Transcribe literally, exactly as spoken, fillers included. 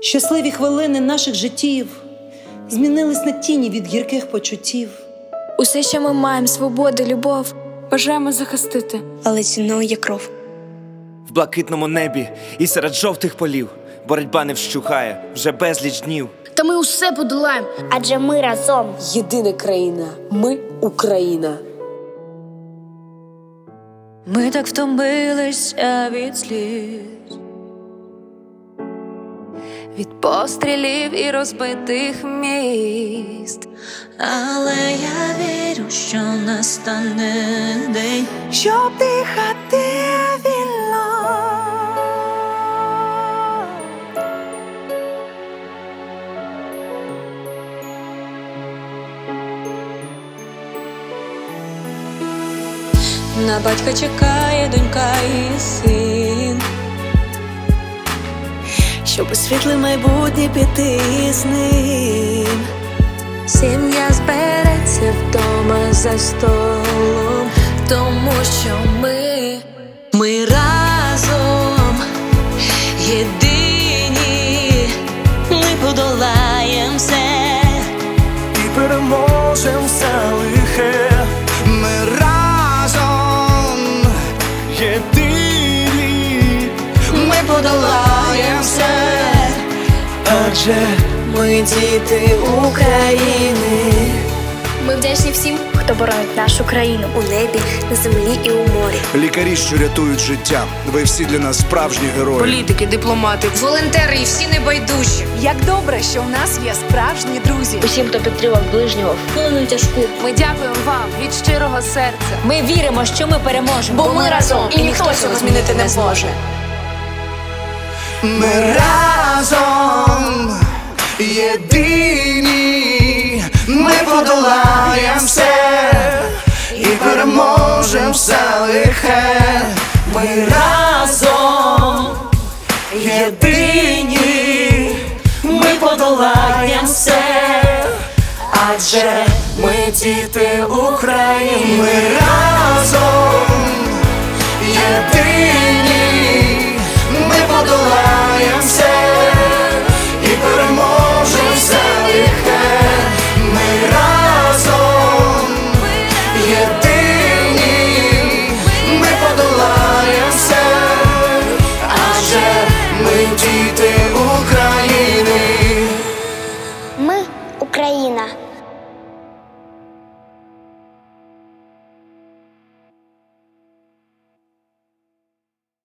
Щасливі хвилини наших життів змінились на тіні від гірких почуттів. Усе, що ми маємо, свободу, любов, бажаємо захистити, але ціною є кров. В блакитному небі і серед жовтих полів боротьба не вщухає вже безліч днів. Та ми усе подолаємо, адже ми разом. Єдина країна. Ми Україна. Ми так втомилися від сліз, від пострілів і розбитих міст. Але я вірю, що настане день, щоб дихати вільно. На батька чекає донька і син, щоб у світле майбутнє піти з ним. Сім'я збереться вдома за столом, тому що ми, ми разом єдині. Ми подолаєм все і переможем все лихе. Ми разом єдині. Ми подолаєм все, адже ми діти України. Ми вдячні всім, хто боронить нашу країну у небі, на землі і у морі. Лікарі, що рятують життя, ви всі для нас справжні герої. Політики, дипломати, Волонтери і всі небайдужі. Як добре, що у нас є справжні друзі. Усім, хто підтримав ближнього в хвилину тяжку. Ми дякуємо вам від щирого серця. Ми віримо, що ми переможемо, Бо ми разом, і ніхто цього змінити не зможе. Ми разом єдині. Ми подолаєм все і переможем все лихе. Ми разом єдині. Ми подолаєм все, адже ми діти України. Ми разом єдині.